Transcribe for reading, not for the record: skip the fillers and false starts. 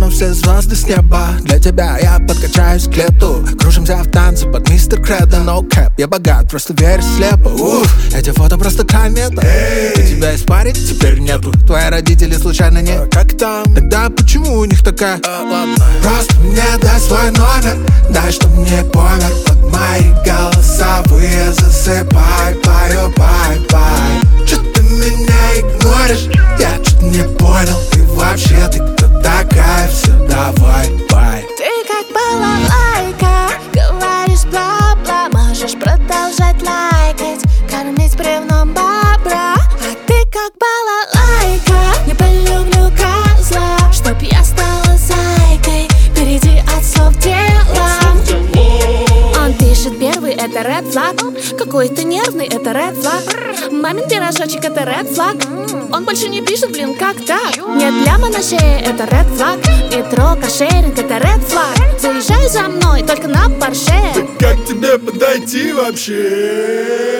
все звезды с неба. Для тебя я подкачаюсь к лету. Кружимся в танце под мистер Кредо. No cap, я богат, просто верь слепо. Эти фото просто комета. У тебя есть парень, теперь нету. Твои родители случайно не как там? Тогда почему у них такая? Просто мне дай свой номер, дай, чтоб мне помер. Под мои голосовые засыпай, пою, бай-бай. Чё ты меня игноришь? Я чё-то не понял. Ты вообще, ты кто такая? Все, давай, бай. Ты как балалайка, говоришь бла-бла. Можешь продолжать лайкать, кормить бревном бобра. А ты как балалайка, не полюблю козла. Чтоб я стала зайкой, перейди от слов в дело. Он пишет первый, это red flag. Какой ты нервный, это red flag. Мамин пирожочек, это red flag. Он больше не пишет, блин, как так? Нет ляма на шее, это red flag. Метро, кошеринг, это red flag. Заезжай за мной, только на Порше. Как тебе подойти вообще?